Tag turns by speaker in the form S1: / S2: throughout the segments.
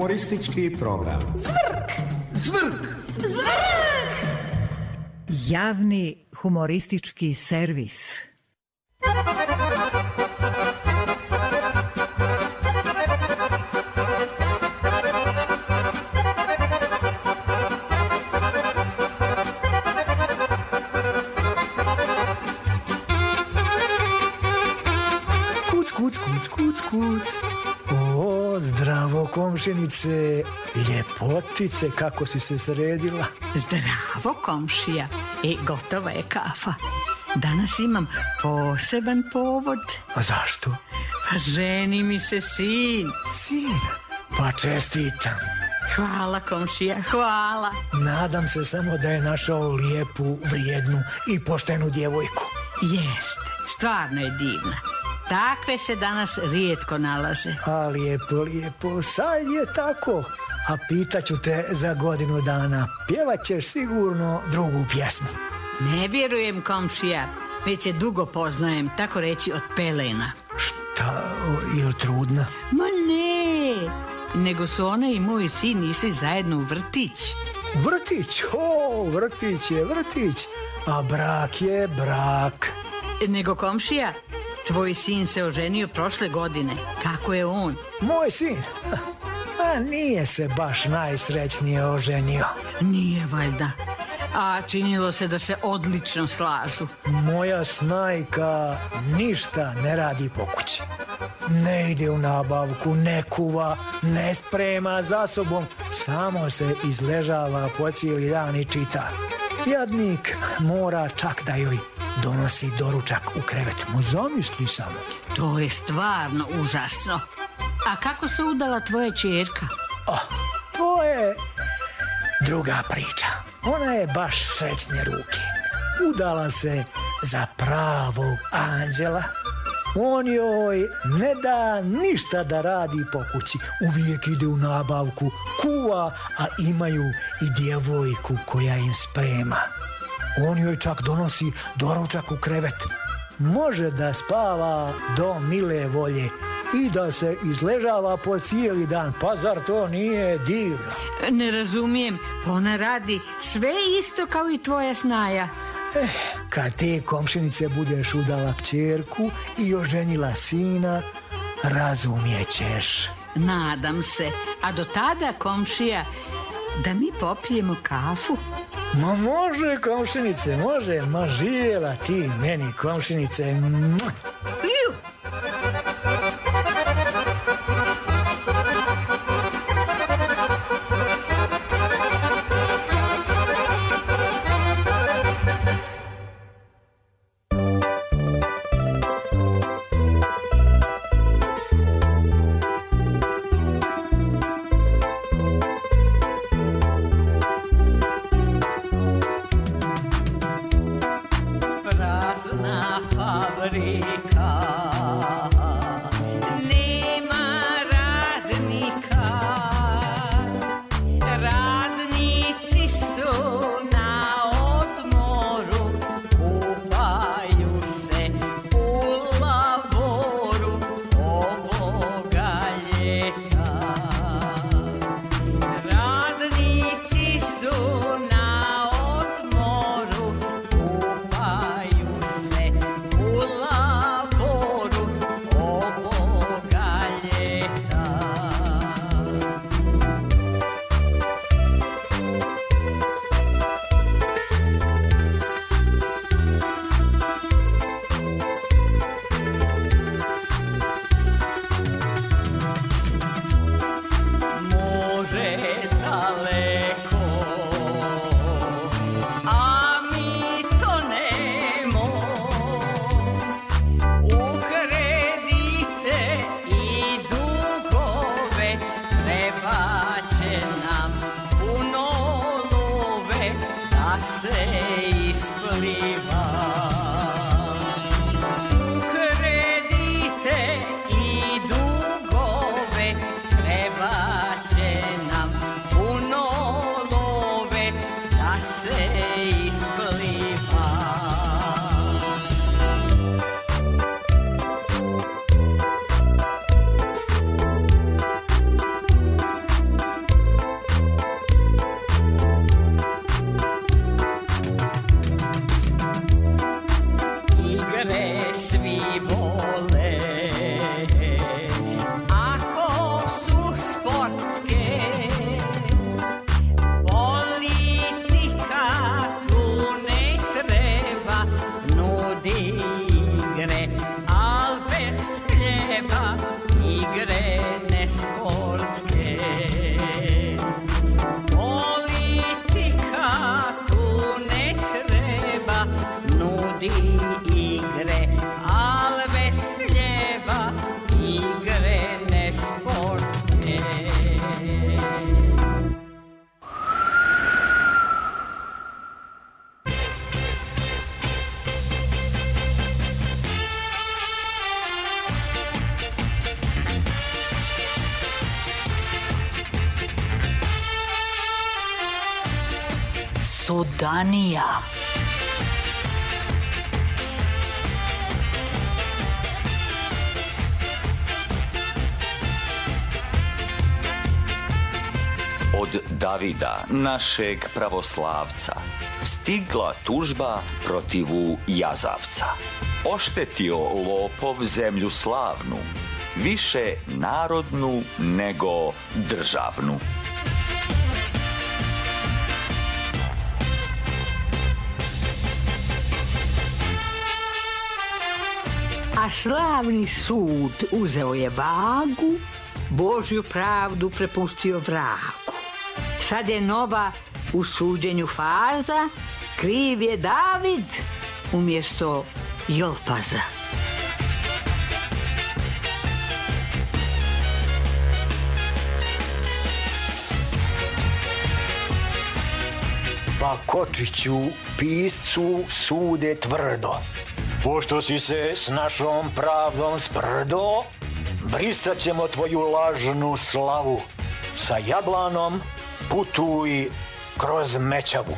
S1: Humoristički program.
S2: Zvrk!
S1: Zvrk!
S2: Zvrk!
S3: Javni humoristički servis.
S4: Kuc. O, zdravo komšinice, ljepotice, kako si se sredila?
S5: Zdravo komšija, gotova je kafa. Danas imam poseban povod.
S4: A zašto?
S5: Pa ženi mi se sin.
S4: Sin? Pa čestitam.
S5: Hvala komšija, hvala.
S4: Nadam se samo da je našao lijepu, vrijednu i poštenu djevojku.
S5: Jest, stvarno je divna. Takve se danas rijetko nalaze.
S4: A lijepo, sad je tako. A pitaću te za godinu dana, pjevat ćeš sigurno drugu pjesmu.
S5: Ne vjerujem komšija, već je dugo poznajem, tako reći od pelena.
S4: Šta, ili trudna?
S5: Ma ne, nego su ona i moj sin išli zajedno u vrtić.
S4: Vrtić? Vrtić je vrtić, a brak je brak.
S5: Nego komšija, tvoj sin se oženio prošle godine. Kako je on?
S4: Moj sin? A nije se baš najsrećnije oženio.
S5: Nije valjda. A činilo se da se odlično slažu.
S4: Moja snajka ništa ne radi po kući. Ne ide u nabavku, ne kuva, ne sprema za sobom. Samo se izležava po cijeli dan i čita. Jadnik mora čak da joj donosi doručak u krevet. Mu zamisli samo.
S5: To je stvarno užasno. A kako se udala tvoja ćerka?
S4: To je druga priča. Ona je baš srećne ruke. Udala se za pravog anđela. On joj ne da ništa da radi po kući. Uvijek ide u nabavku, kuva, a imaju i djevojku koja im sprema. On joj čak donosi doručak u krevet. Može da spava do mile volje i da se izležava po cijeli dan. Pa zar to nije divno?
S5: Ne razumijem, ona radi sve isto kao i tvoja snaja.
S4: Kad te komšinice budeš udala kćerku i oženila sina, razumijećeš.
S5: Nadam se. A do tada, komšija, da mi popijemo kafu?
S4: Ma može, komšinice, može. Ma živjela ti meni, komšinice.
S5: Love svi vole. Ako su sportske, politika tu ne treba, nudi igre, al bez hljeba, igre nesportske. Politika tu ne treba, nudi igre, al bez hljeba, igre nesportske.
S3: Sudanija.
S2: Od Davida, našeg pravoslavca, stigla tužba protivu jazavca. Oštetio lopov zemlju slavnu, više narodnu nego državnu.
S5: A slavni sud uzeo je vagu, Božju pravdu prepustio vragu. Sad je nova u suđenju faza, kriv je David umjesto Jolpaza.
S4: Pa Kočiću, piscu, sude tvrdo. Pošto si se s našom pravdom sprdo, brisat ćemo tvoju lažnu slavu. Sa Jablanom putuj kroz Mećavu.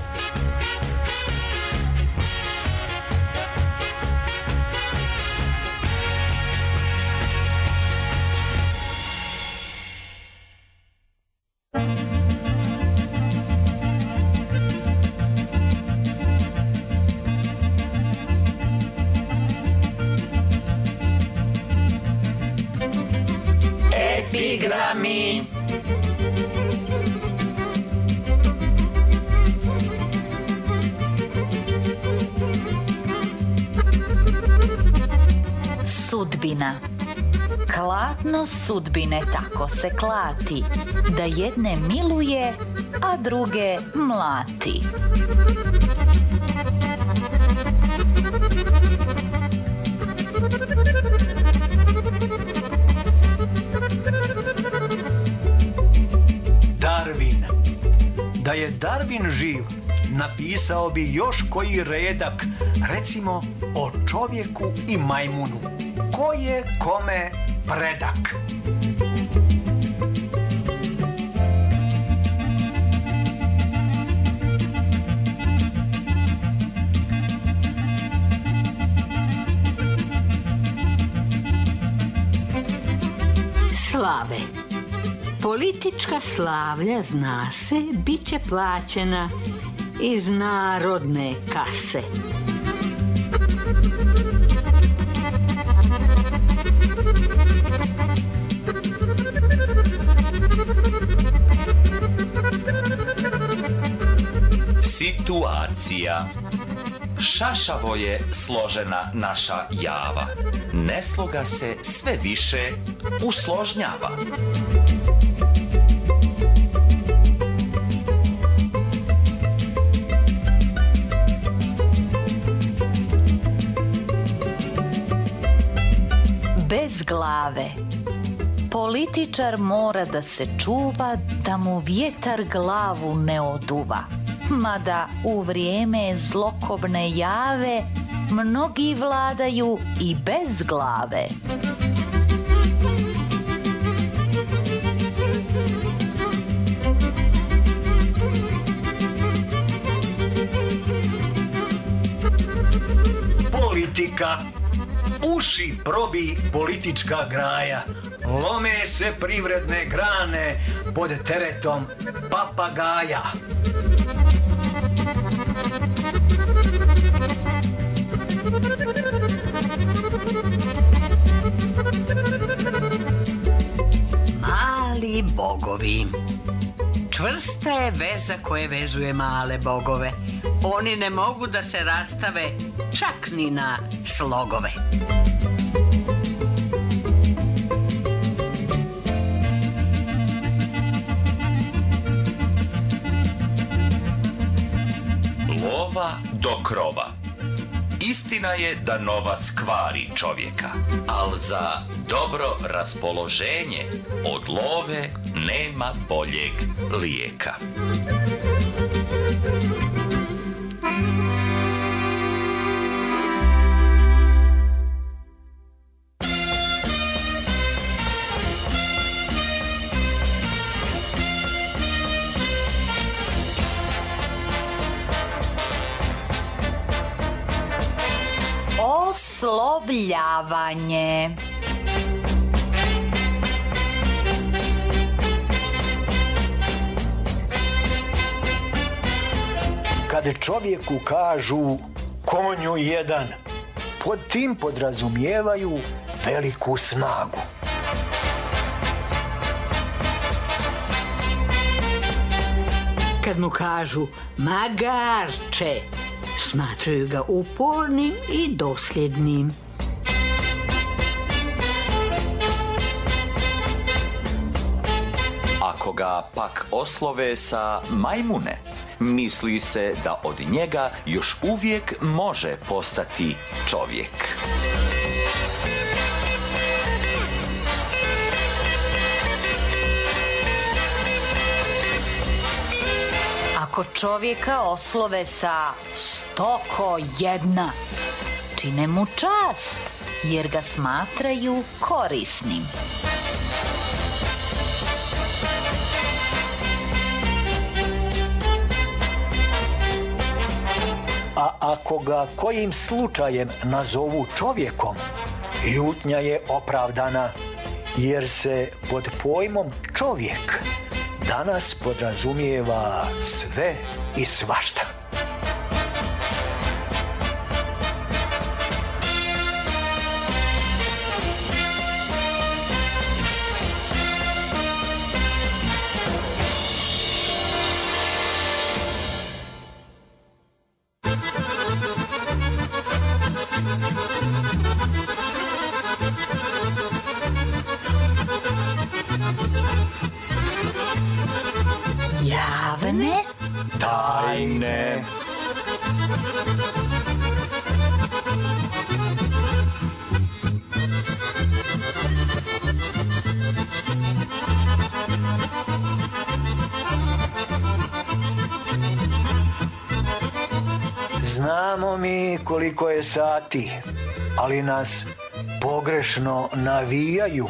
S5: Epigrami.
S6: Sudbina. Klatno sudbine tako se klati, da jedne miluje, a druge mlati.
S4: Darwin. Da je Darwin živ, napisao bi još koji redak, recimo o čovjeku i majmunu. Ko je kome predak?
S5: Slave. Politička slavlja, zna se, bit će plaćena iz narodne kase.
S2: Situacija. Šašavo je složena naša java. Nesloga se sve više usložnjava.
S6: Bez glave. Političar mora da se čuva da mu vjetar glavu ne oduva. Mada u vrijeme zlokobne jave mnogi vladaju i bez glave.
S4: Politika. Uši probi politička graja. Lome se privredne grane pod teretom papagaja.
S5: ovim. Čvrsta je veza koje vezuje male bogove. Oni ne mogu da se rastave čak ni na slogove.
S2: Lova do krova. Istina je da novac kvari čovjeka, ali za dobro raspoloženje od love nema boljeg lijeka.
S6: Oslovljavanje.
S4: Kad čovjeku kažu konju jedan, pod tim podrazumijevaju veliku snagu.
S5: Kad mu kažu magarče, smatraju ga upornim i dosljednim.
S2: Ako ga pak oslove sa majmune, misli se da od njega još uvijek može postati čovjek.
S6: Ako čovjeka oslove sa stoko jedna, čine mu čast jer ga smatraju korisnim.
S4: A ako ga kojim slučajem nazovu čovjekom, ljutnja je opravdana jer se pod pojmom čovjek danas podrazumijeva sve i svašta.
S6: Javne
S2: Tajne.
S4: Znamo mi koliko je sati, ali nas pogrešno navijaju.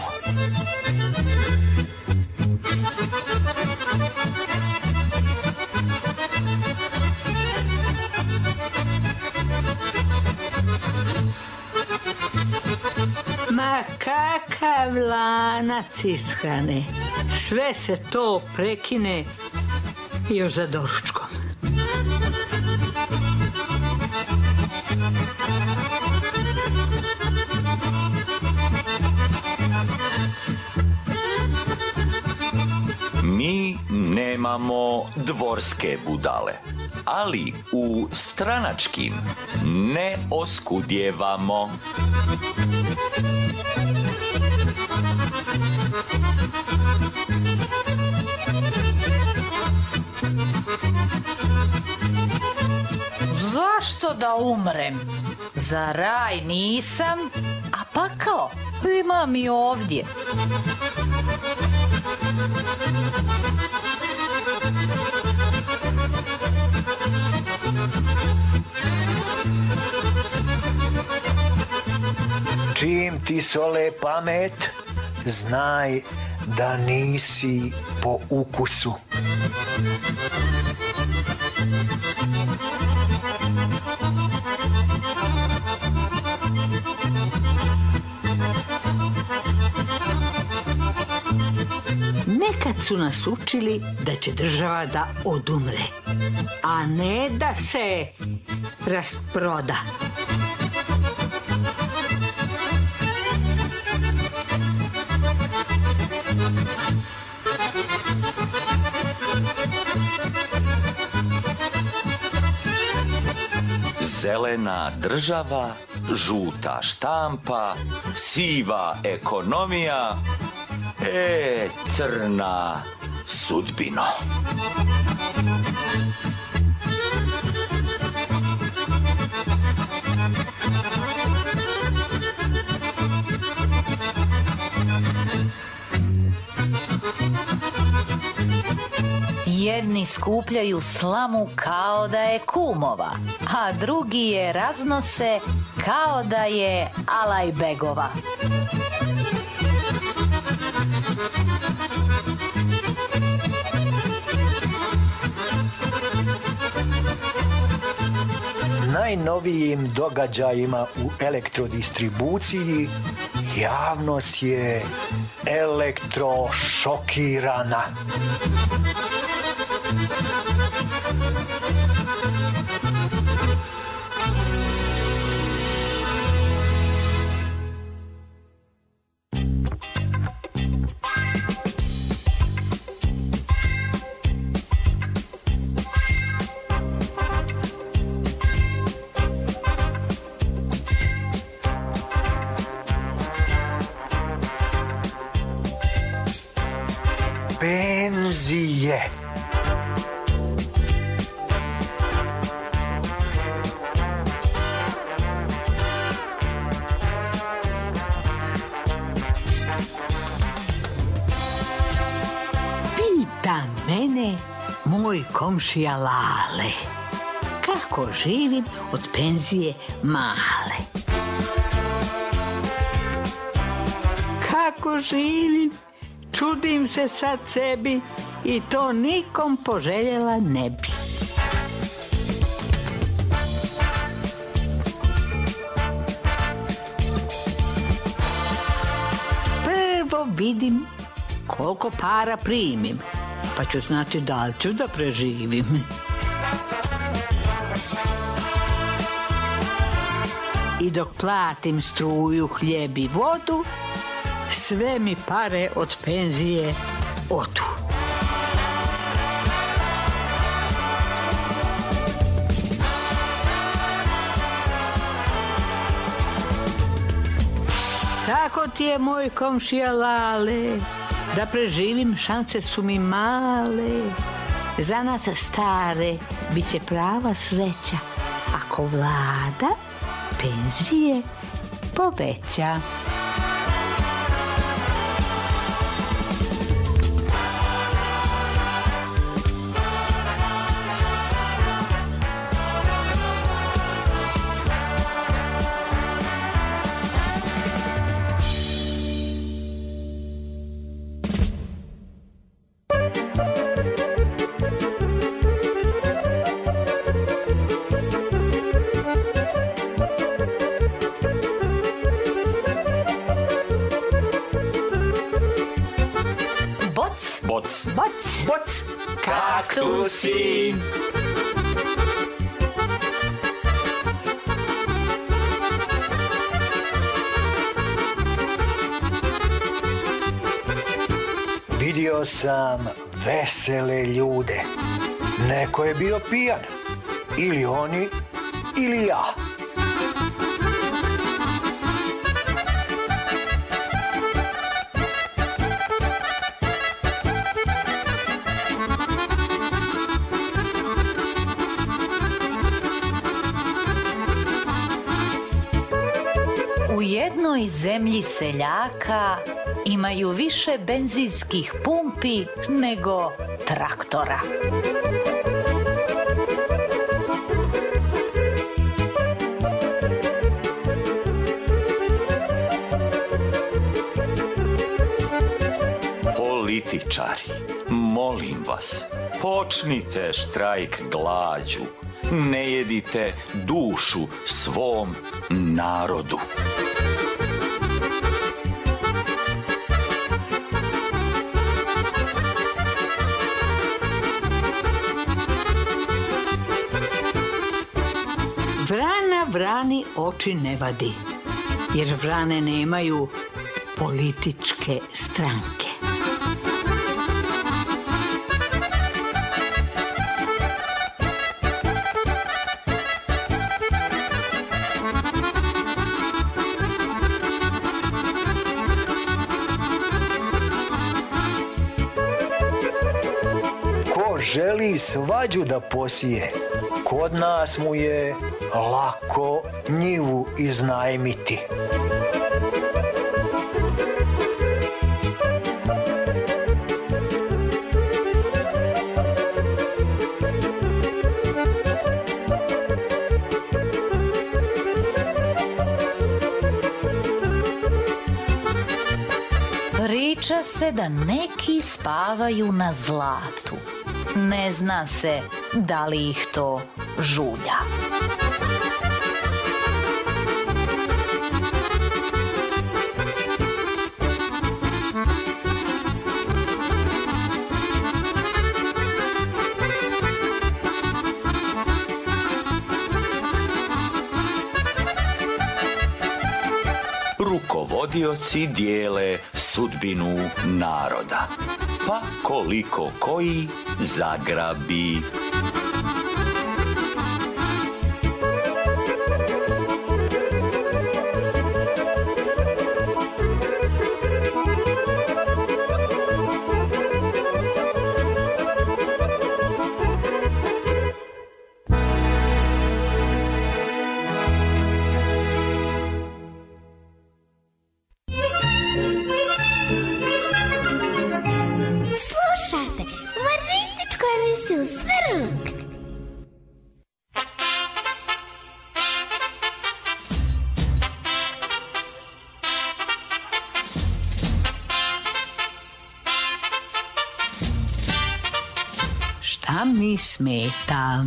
S5: Ma kakav lanac ishrane. Sve se to prekine još za doručkom.
S2: Mi nemamo dvorske budale, ali u stranačkim ne oskudjevamo.
S6: Zašto da umrem? Za raj nisam, a pakao imam i ovdje.
S4: Čim ti sole pamet, znaj da nisi po ukusu.
S5: Nekad su nas učili da će država da odumre, a ne da se rasproda.
S2: zelena država, žuta štampa, siva ekonomija, crna sudbino.
S6: Jedni skupljaju slamu kao da je kumova, a drugi je raznose kao da je Alajbegova.
S4: Najnovijim događajima u elektrodistribuciji javnost je elektrošokirana. Penzije.
S5: Pita mene moj komšija Lale kako živim od penzije male. Kako živim? Čudim se sad sebi i to nikom poželjela ne bi. Prvo vidim koliko para primim, pa ću znati da li ću da preživim. I dok platim struju, hljeb i vodu, sve mi pare od penzije odu. Tako ti je moj komšija Lale, da preživim šanse su mi male. Za nas stare bit će prava sreća ako vlada penzije poveća.
S2: Boc, kaktusi.
S4: Vidio sam vesele ljude. Neko je bio pijan. Ili oni, ili ja.
S6: U jednoj zemlji seljaka imaju više benzinskih pumpi nego traktora.
S2: Političari, molim vas, počnite štrajk glađu. Ne jedite dušu svom narodu.
S5: Vrana vrani oči ne vadi, jer vrane nemaju političke stranke.
S4: želi svađu da posije, kod nas mu je lako njivu iznajmiti.
S6: Priča se da neki spavaju na zlatu. Ne zna se da li ih to žulja.
S2: Rukovodioci dijele sudbinu naroda, pa koliko koji zagrabi.
S7: Slušajte, humorističku emisiju Svrluk.
S5: Šta mi smeta?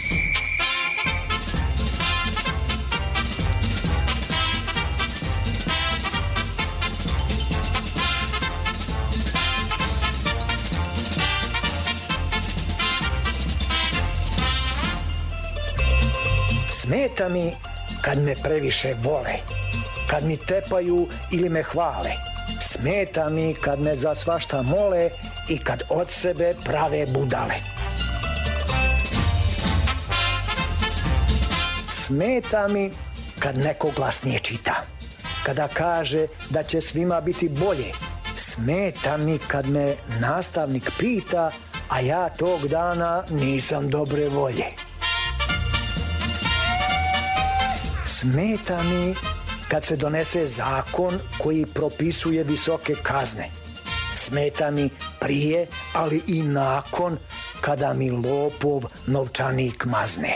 S4: Smeta mi kad me previše vole, kad mi tepaju ili me hvale. Smeta mi kad me za svašta mole i kad od sebe prave budale. Smeta mi kad neko glasnije čita, kada kaže da će svima biti bolje. Smeta mi kad me nastavnik pita, a ja tog dana nisam dobre volje. Smeta mi kad se donese zakon koji propisuje visoke kazne. Smeta mi prije, ali i nakon, kada mi lopov novčanik mazne.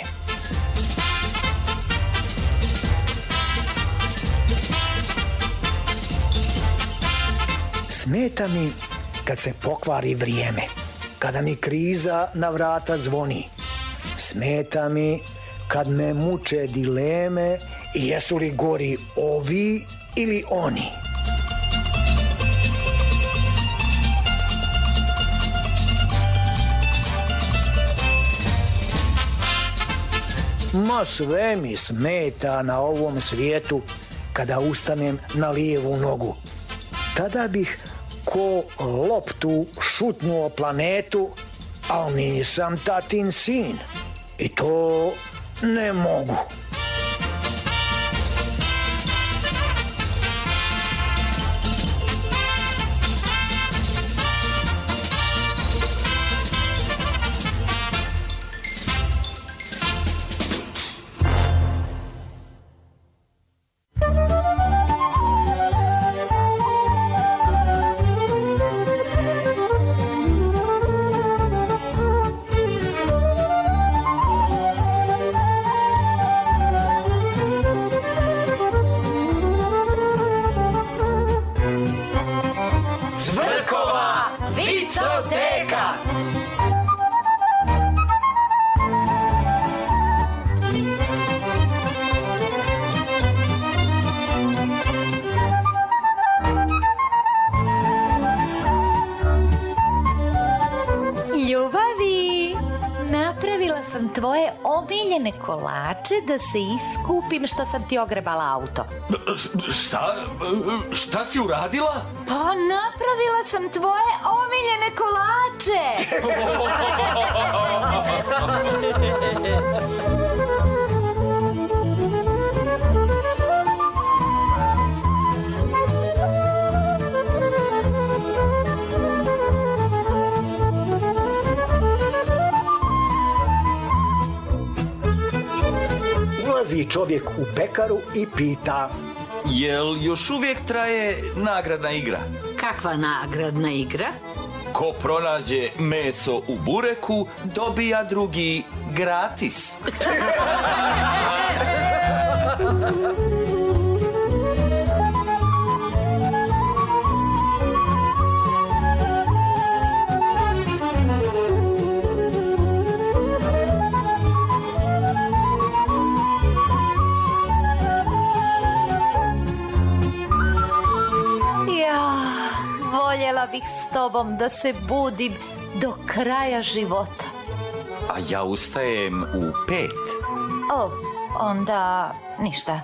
S4: Smeta mi kad se pokvari vrijeme, kada mi kriza na vrata zvoni. Smeta mi kad me muče dileme i jesu li gori ovi ili oni. Ma sve mi smeta na ovom svijetu kada ustanem na lijevu nogu. Tada bih ko loptu šutnuo planetu, ali nisam tatin sin i to ne mogu.
S6: Tvoje omiljene kolače da se iskupim što sam ti ogrebala auto.
S2: Šta si uradila?
S6: Pa napravila sam tvoje omiljene kolače.
S4: Ulazi čovjek u pekaru i pita:
S2: Jel još uvijek traje nagradna igra?
S5: Kakva nagradna igra?
S2: Ko pronađe meso u bureku, dobija drugi gratis.
S6: Voljela bih s tobom da se budim do kraja života.
S2: A ja ustajem u 5.
S6: O, onda ništa.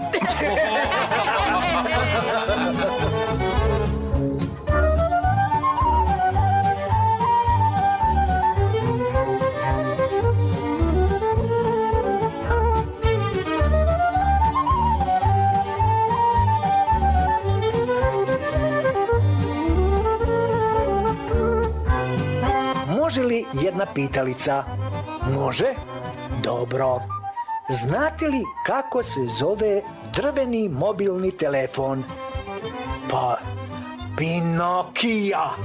S4: Može li jedna pitalica? Može? Dobro. Znate li kako se zove drveni mobilni telefon? Pa, Pinokija.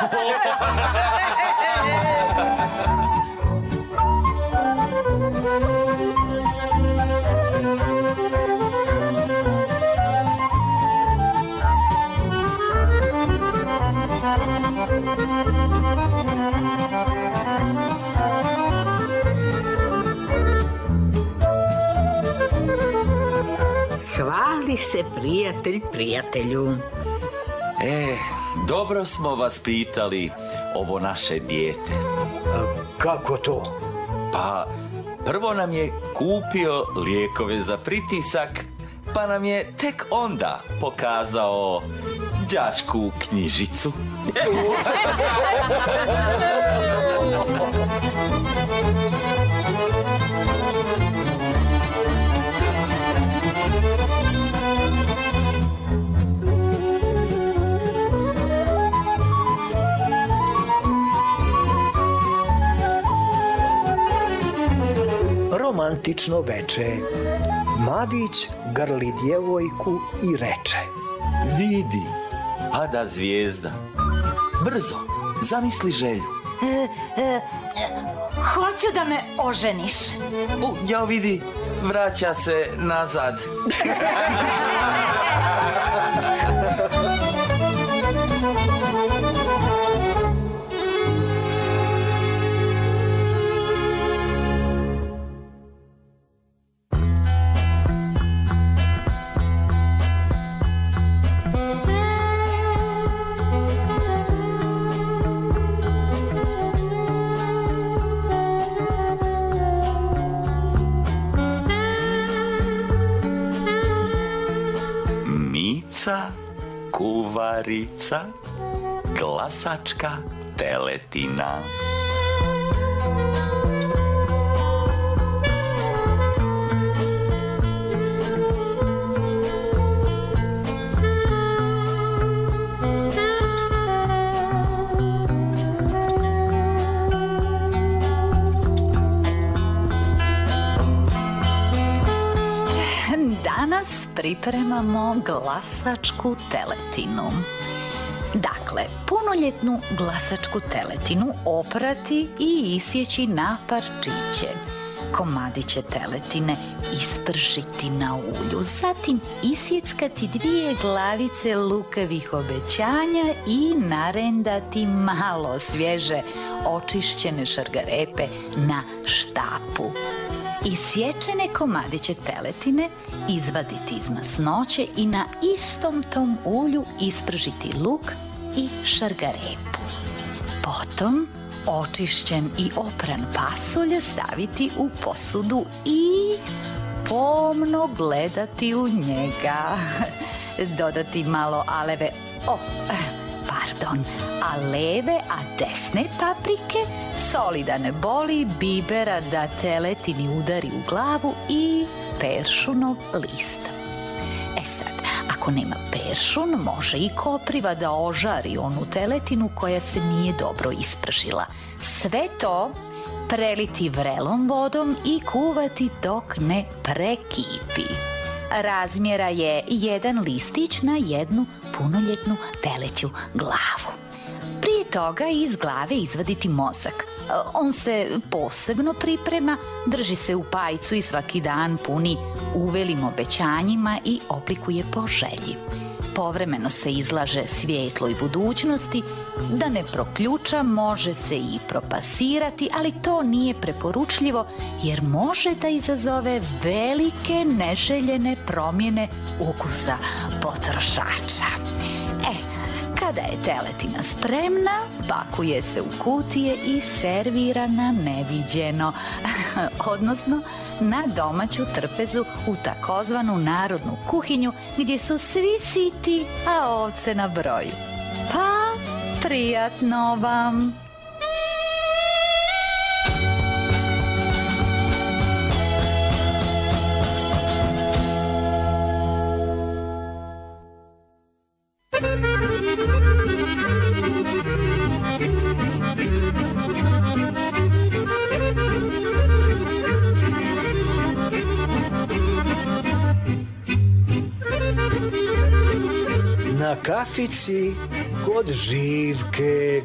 S5: Hvali se prijatelj prijatelju.
S2: Dobro smo vas pitali, ovo naše dijete.
S4: Kako to?
S2: Pa, prvo nam je kupio lijekove za pritisak, pa nam je tek onda pokazao đačku knjižicu.
S4: Romantično veče. Mladić grli djevojku i reče:
S2: Vidi, pada zvijezda. Brzo, zamisli želju.
S6: Hoću da me oženiš.
S2: Ja vidi, vraća se nazad. Kuvarica, glasačka teletina.
S6: Danas pripremamo glasačku teletinu. Dakle, punoljetnu glasačku teletinu oprati i isjeći na parčiće. Komadiće teletine ispršiti na ulju, zatim isjeckati 2 glavice lukavih obećanja i narendati malo svježe očišćene šargarepe na štapu. Isječene komadiće teletine izvaditi iz masnoće i na istom tom ulju ispržiti luk i šargarepu. Potom očišćen i opran pasulj staviti u posudu i pomno gledati u njega. Dodati malo aleve a desne paprike, solidan boli, bibera da teletini udari u glavu i peršunov list. Sad, ako nema peršun, može i kopriva da ožari onu teletinu koja se nije dobro ispržila. Sve to preliti vrelom vodom i kuvati dok ne prekipi. Razmjera je 1 listić na 1 punoljetnu teleću glavu. Prije toga iz glave izvaditi mozak. On se posebno priprema, drži se u pajcu i svaki dan puni uvelim obećanjima i oblikuje po želji. Povremeno se izlaže svijetloj budućnosti, da ne proključa, može se i propasirati, ali to nije preporučljivo jer može da izazove velike neželjene promjene ukusa potrošača. Kada je teletina spremna, pakuje se u kutije i servira na neviđeno, odnosno na domaću trpezu u takozvanu narodnu kuhinju gdje su svi siti, a ovce na broju. Pa, prijatno vam!
S4: Na kafici kod Živke.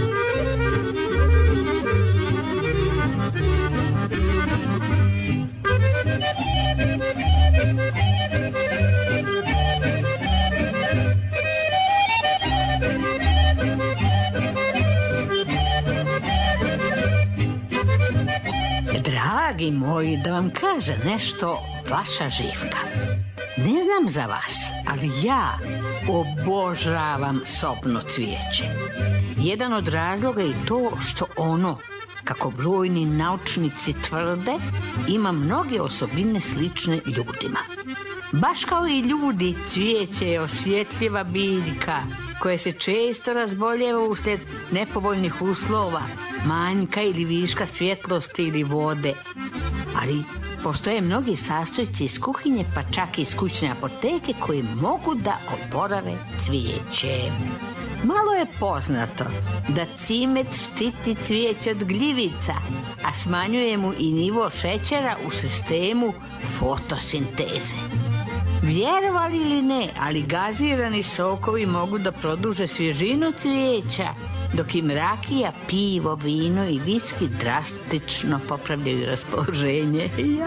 S5: Dragi moji, da vam kaže nešto vaša Živka. Ne znam za vas, ali ja obožavam sobno cvijeće. Jedan od razloga je to što ono, kako brojni naučnici tvrde, ima mnoge osobine slične ljudima. Baš kao i ljudi, cvijeće je osjetljiva biljka koja se često razboljeva uslijed nepovoljnih uslova, manjka ili viška svjetlosti ili vode. Ali postoje mnogi sastojci iz kuhinje, pa čak i iz kućne apoteke koji mogu da oporave cvijeće. Malo je poznato da cimet štiti cvijeće od gljivica, a smanjuje mu i nivo šećera u sistemu fotosinteze. Vjerovali ili ne, ali gazirani sokovi mogu da produže svježinu cvijeća, dok im rakija, pivo, vino i viski drastično popravljaju raspoloženje.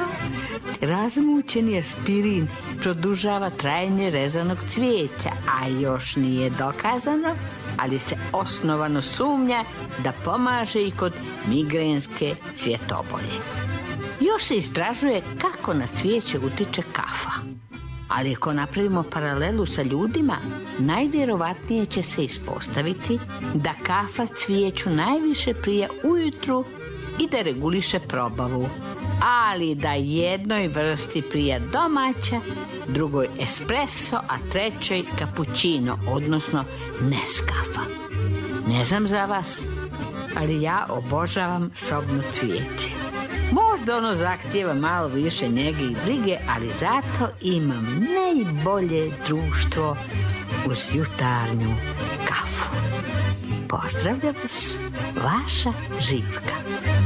S5: Razmućeni aspirin produžava trajanje rezanog cvijeća, a još nije dokazano, ali se osnovano sumnja da pomaže i kod migrenske cvjetobolje. Još se istražuje kako na cvijeće utiče kafa. Ali ako napravimo paralelu sa ljudima, najvjerovatnije će se ispostaviti da kafa cvijeću najviše prija ujutru i da reguliše probavu. Ali da jednoj vrsti prija domaća, drugoj espresso, a trećoj cappuccino, odnosno Nescafa. Ne znam za vas, ali ja obožavam sobno cvijeće. Možda ono zahtijeva malo više njege i brige, ali zato imam najbolje društvo uz jutarnju kafu. Pozdravljam vas, vaša Živka.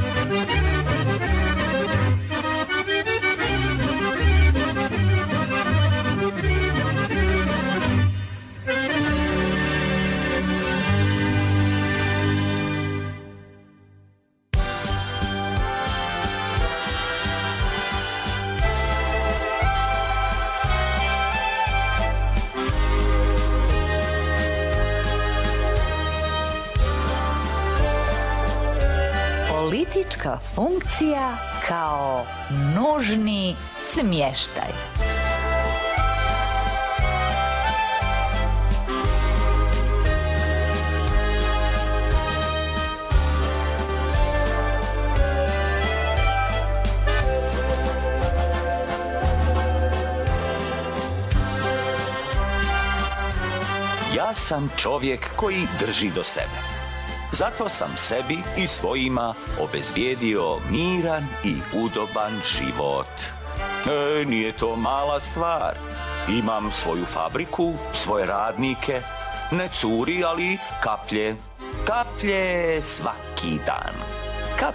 S6: Politička funkcija kao nužni smještaj.
S2: Ja sam čovjek koji drži do sebe. Zato sam sebi i svojima obezbijedio miran i udoban život. Nije to mala stvar. Imam svoju fabriku, svoje radnike, ne curi, ali kaplje. Kaplje svaki dan. Kap,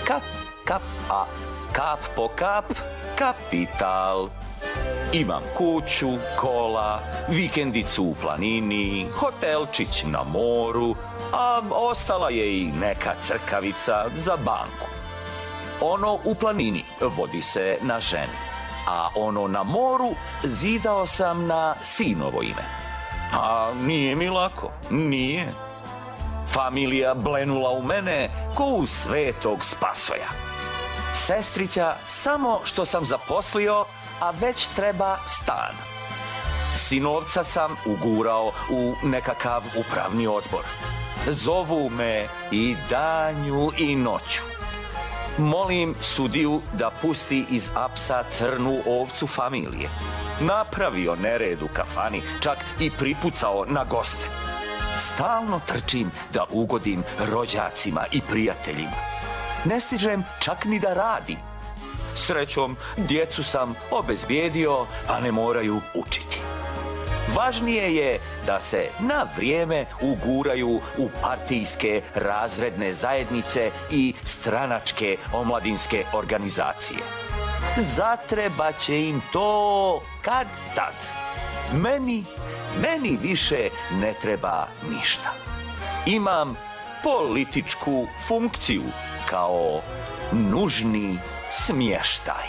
S2: Kap, kap, a kap po kap, kapital. Imam kuću, kola, vikendicu u planini, hotelčić na moru, a ostala je i neka crkavica za banku. Ono u planini vodi se na ženu, a ono na moru zidao sam na sinovo ime. A nije mi lako, nije. Familija blenula u mene ko u Svetog Spasoja. Sestrića samo što sam zaposlio, a već treba stan. Sinovca sam ugurao u nekakav upravni odbor. Zovu me i danju i noću. Molim sudiju da pusti iz apsa crnu ovcu familije. Napravio nered u kafani, čak i pripucao na goste. Stalno trčim da ugodim rođacima i prijateljima. Ne stižem čak ni da radim. Srećom, djecu sam obezbijedio, pa ne moraju učiti. Važnije je da se na vrijeme uguraju u partijske razredne zajednice i stranačke omladinske organizacije. Zatrebaće im to kad tad. Meni više ne treba ništa. Imam političku funkciju kao nužni smještaj.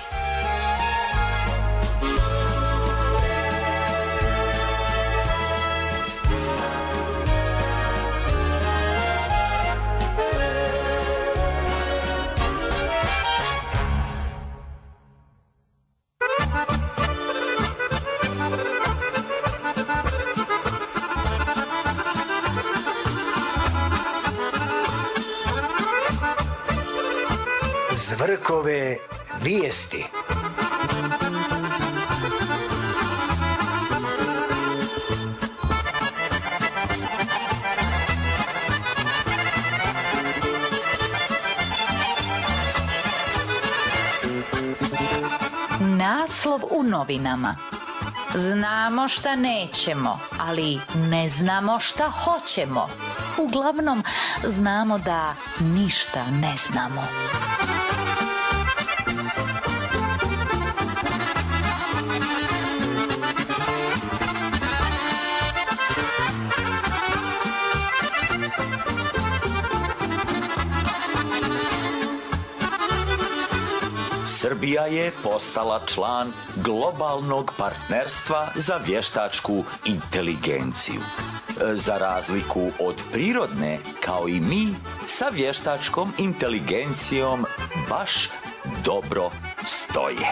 S4: Zvrkove vijesti.
S6: Naslov u novinama. Znamo šta nećemo, ali ne znamo šta hoćemo. Uglavnom, znamo da ništa ne znamo.
S2: Srbija je postala član globalnog partnerstva za vještačku inteligenciju. Za razliku od prirodne, kao i mi, sa vještačkom inteligencijom baš dobro stoje.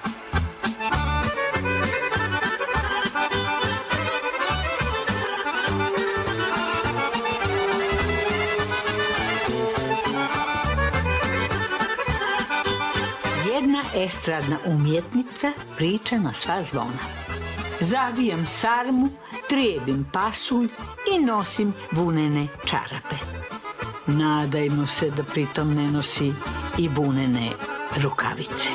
S5: Jedna estradna umjetnica priča na sva zvona. Zavijam sarmu, trijebim pasulj i nosim vunene čarape. Nadajmo se da pritom ne nosi i vunene rukavice.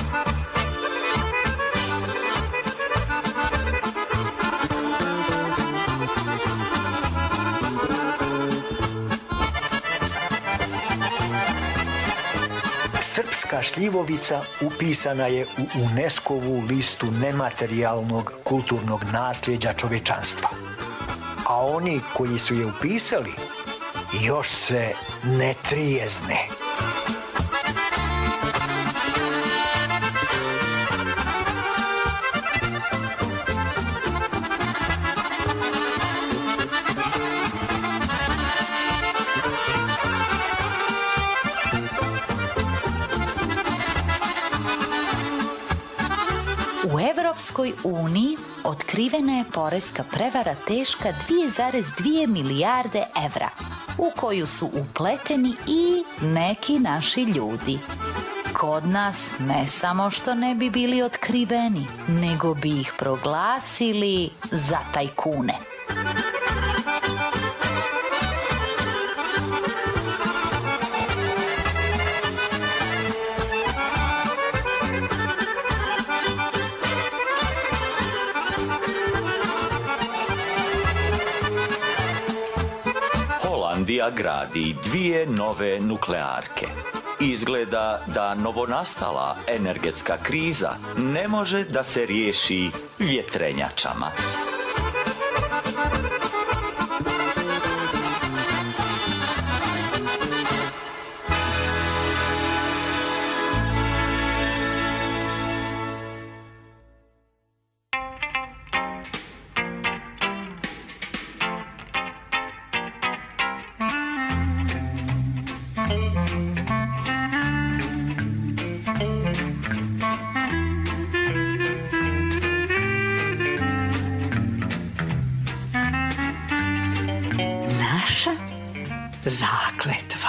S4: Srpska šljivovica upisana je u UNESCO-vu listu nematerijalnog kulturnog nasljeđa čovječanstva. A oni koji su je upisali još se ne trijezne.
S6: U Evropskoj uniji otkrivena je poreska prevara teška 2,2 milijarde evra, u koju su upleteni i neki naši ljudi. Kod nas ne samo što ne bi bili otkriveni, nego bi ih proglasili za tajkune.
S2: Holandija gradi 2 nove nuklearke Izgleda da novonastala energetska kriza ne može da se riješi vjetrenjačama.
S5: Zakletva.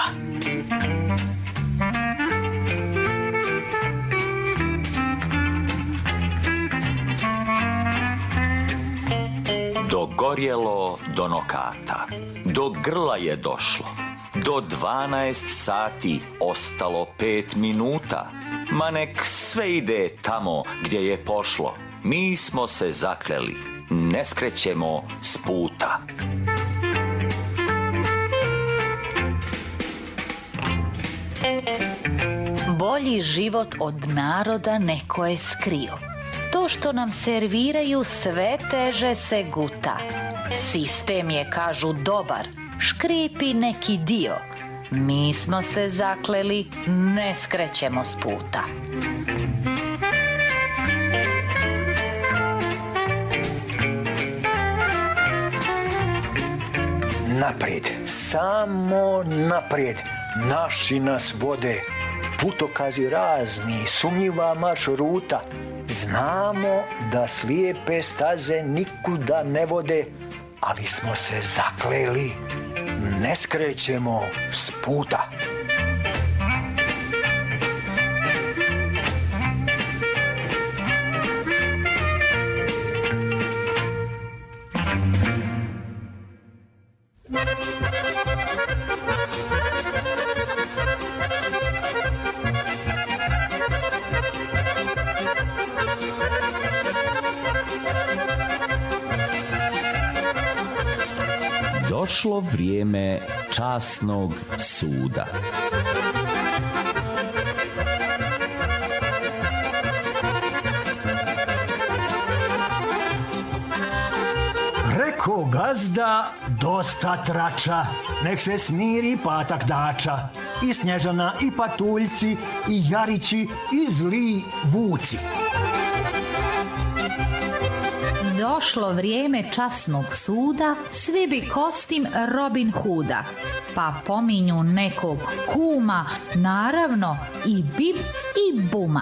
S2: Dogorjelo do nokata, do grla je došlo, do 12 sati ostalo 5 minuta. Ma nek sve ide tamo gdje je pošlo, mi smo se zakleli, ne skrećemo s puta.
S6: Bolji život od naroda neko je skrio. To što nam serviraju sve teže se guta. Sistem je, kažu, dobar, škripi neki dio. Mi smo se zakleli, ne skrećemo s puta.
S4: Naprijed, samo naprijed. Naši nas vode, putokazi razni, sumnjiva maršruta. Znamo da slijepe staze nikuda ne vode, ali smo se zakleli, ne skrećemo s puta.
S2: Došlo vrijeme časnog suda.
S4: Reko gazda, dosta trača, nek se smiri patak dača. I Snježana, i patuljci, i Jarići, i zli vuci.
S6: Došlo vrijeme časnog suda, svi bi kostim Robin Hooda. Pa pominju nekog kuma, naravno i Bib i Buma.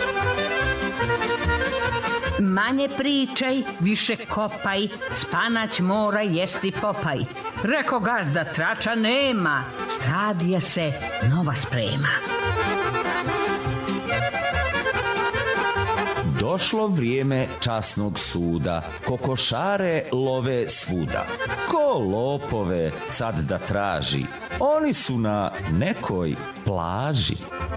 S5: Manje pričaj, više kopaj, spanać mora jesti Popaj. Reko gazda, trača nema, stradija se nova sprema.
S2: Došlo vrijeme časnog suda, kokošare love svuda. Ko lopove sad da traži, oni su na nekoj plaži.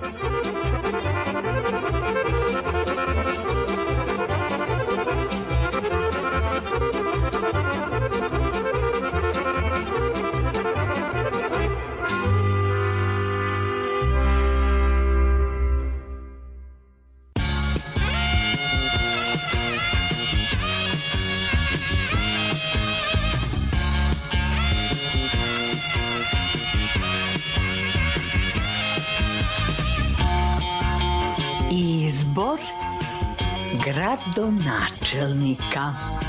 S5: Izbor gradonačelnika.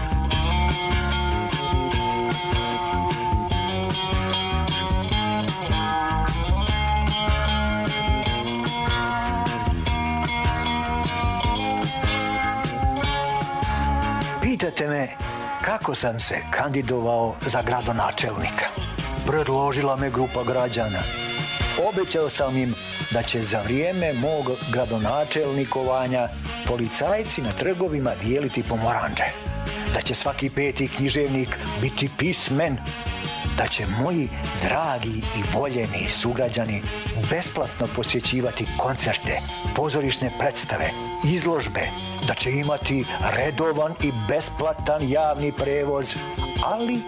S4: Pitate me kako sam se kandidovao za gradonačelnika. Predložila me grupa građana. Obećao sam im da će za vrijeme mog gradonačelnikovanja policajci na trgovima dijeliti pomorandže. Da će svaki 5. književnik biti pismen. Da će moji dragi i voljeni sugrađani besplatno posjećivati koncerte, pozorišne predstave, izložbe. Da će imati redovan i besplatan javni prevoz, ali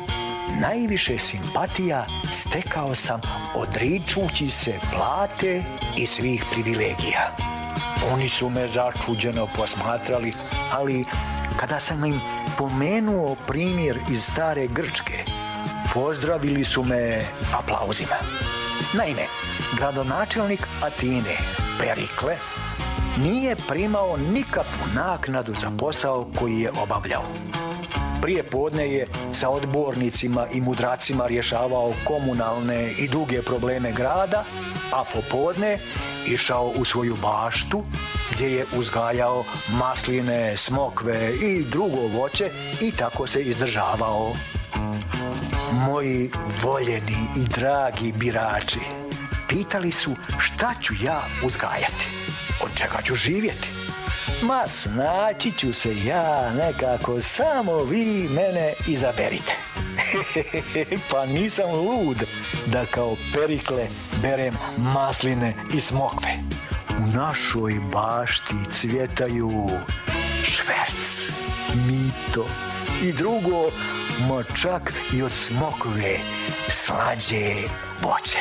S4: najviše simpatija stekao sam odričući se plate i svih privilegija. Oni su me začuđeno posmatrali, ali kada sam im pomenuo primjer iz stare Grčke, pozdravili su me aplauzima. Naime, gradonačelnik Atine, Perikle, nije primao nikakvu naknadu za posao koji je obavljao. Prije podne je sa odbornicima i mudracima rješavao komunalne i druge probleme grada, a popodne išao u svoju baštu gdje je uzgajao masline, smokve i drugo voće i tako se izdržavao. Moji voljeni i dragi birači pitali su šta ću ja uzgajati, od čega ću živjeti. Ma snaći ću se ja nekako, samo vi mene izaberite. Pa nisam lud da kao Perikle berem masline i smokve. U našoj bašti cvjetaju šverc, mito i drugo, ma čak i od smokve slađe voće.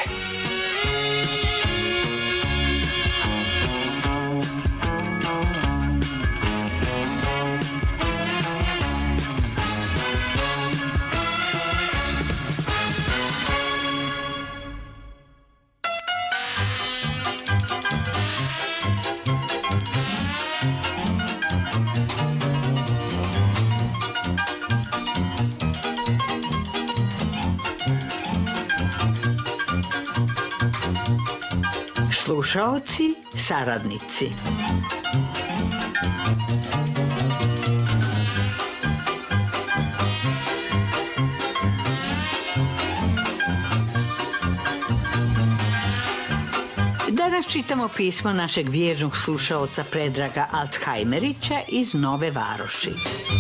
S5: Slušaoci, saradnici. Danas čitamo pismo našeg vjernog slušaoca Predraga Althajmerića iz Nove Varoši.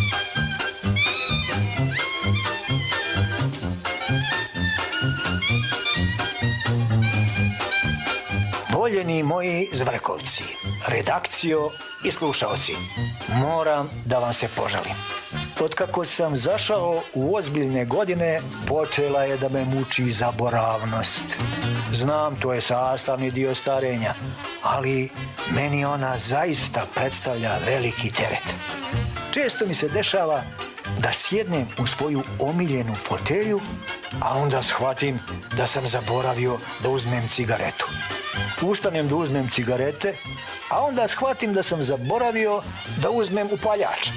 S4: Voljeni moji Zvrkovci, redakcijo i slušaoci, moram da vam se požalim. Otkako sam zašao u ozbiljne godine, počela je da me muči zaboravnost. Znam, to je sastavni dio starenja, ali meni ona zaista predstavlja veliki teret. Često mi se dešava da sjednem u svoju omiljenu fotelju, a onda shvatim da sam zaboravio da uzmem cigaretu. Ustanem da uzmem cigarete, a onda shvatim da sam zaboravio da uzmem upaljač.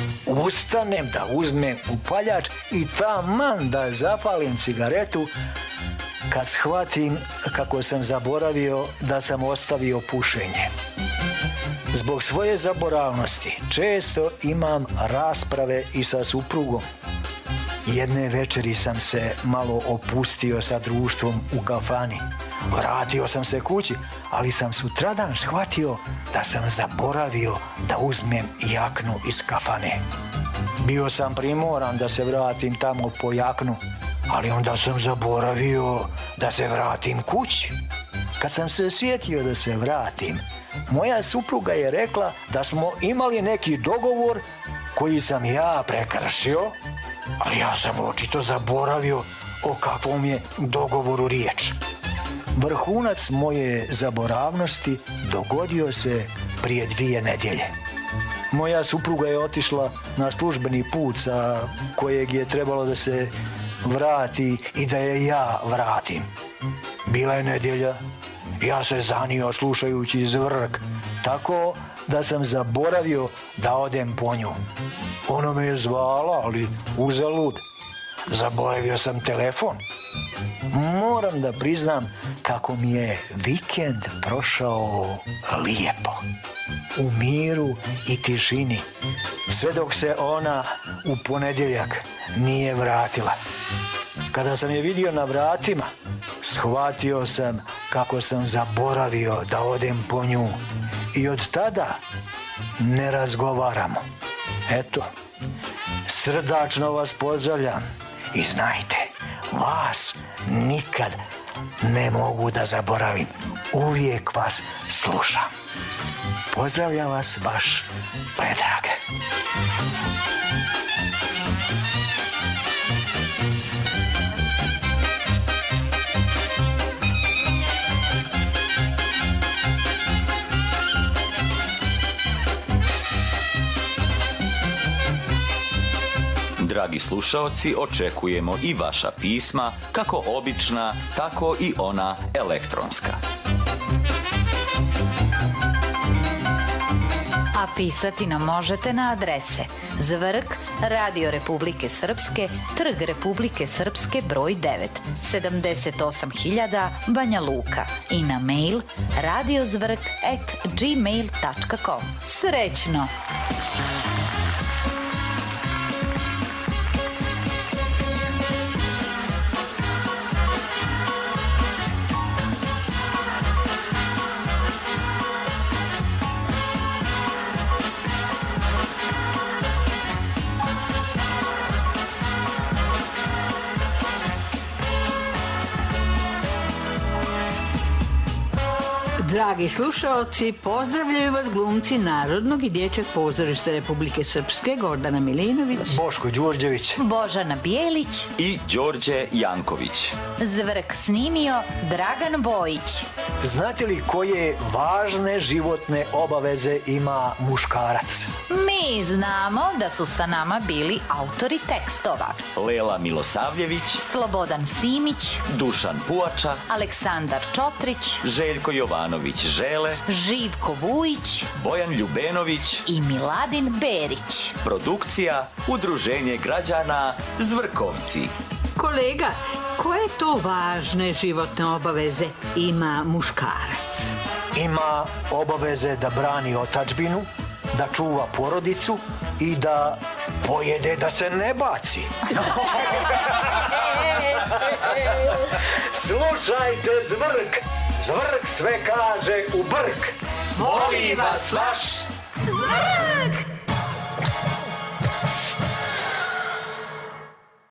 S4: Ustanem da uzmem upaljač i taman da zapalim cigaretu kad shvatim kako sam zaboravio da sam ostavio pušenje. Zbog svoje zaboravnosti često imam rasprave i sa suprugom. Jedne večeri sam se malo opustio sa društvom u kafani. Vratio sam se kući, ali sam sutradan shvatio da sam zaboravio da uzmem jaknu iz kafane. Bio sam primoran da se vratim tamo po jaknu, ali onda sam zaboravio da se vratim kući. Kad sam se sjetio da se vratim, moja supruga je rekla da smo imali neki dogovor koji sam ja prekršio, ali ja sam očito zaboravio o kakvom je dogovoru riječ. Vrhunac moje zaboravnosti dogodio se prije 2 nedjelje. Moja supruga je otišla na službeni put sa kojeg je trebalo da se vrati i da je ja vratim. Bila je nedjelja, ja se zanio slušajući Zvrk, tako da sam zaboravio da odem po nju. Ona me je zvala, ali uzalud. Zaboravio sam telefon. Moram da priznam kako mi je vikend prošao lijepo. U miru i tišini. Sve dok se ona u ponedjeljak nije vratila. Kada sam je vidio na vratima, shvatio sam kako sam zaboravio da odem po nju. I od tada ne razgovaramo. Eto, srdačno vas pozdravljam i znajte, vas nikad ne mogu da zaboravim. Uvijek vas slušam. Pozdravljam vas, vaš Predrag.
S2: dragi slušaoci, očekujemo i vaša pisma, kako obična, tako i ona elektronska.
S6: A pisati nam možete na adrese Zvrk, Radio Republike Srpske, Trg Republike Srpske, broj 9, 78.000, Banja Luka, i na mail radiozvrk@gmail.com. Srećno!
S5: Dragi slušalci, pozdravljaju vas glumci Narodnog i dječjeg pozorišta Republike Srpske, Gordana Milinović,
S4: Boško Đurđević,
S6: Božana Bijelić
S2: i Đorđe Janković.
S6: Zvrk snimio Dragan Bojić.
S4: Znate li koje važne životne obaveze ima muškarac?
S6: Mi znamo da su sa nama bili autori tekstova
S2: Lela Milosavljević,
S6: Slobodan Simić,
S2: Dušan Puača,
S6: Aleksandar Čotrić,
S2: Željko Jovanović Žele,
S6: Živko Vujić
S2: Bojan Ljubenović
S6: i Miladin Berić.
S2: Produkcija Udruženje građana Zvrkovci.
S5: Kolega, koje to važne životne obaveze ima muškarac?
S4: Ima obaveze da brani otadžbinu, da čuva porodicu i da pojede da se ne baci. Slušajte Zvrk! Zvrk sve kaže u brk.
S2: Voli vas vaš
S7: Zvrk!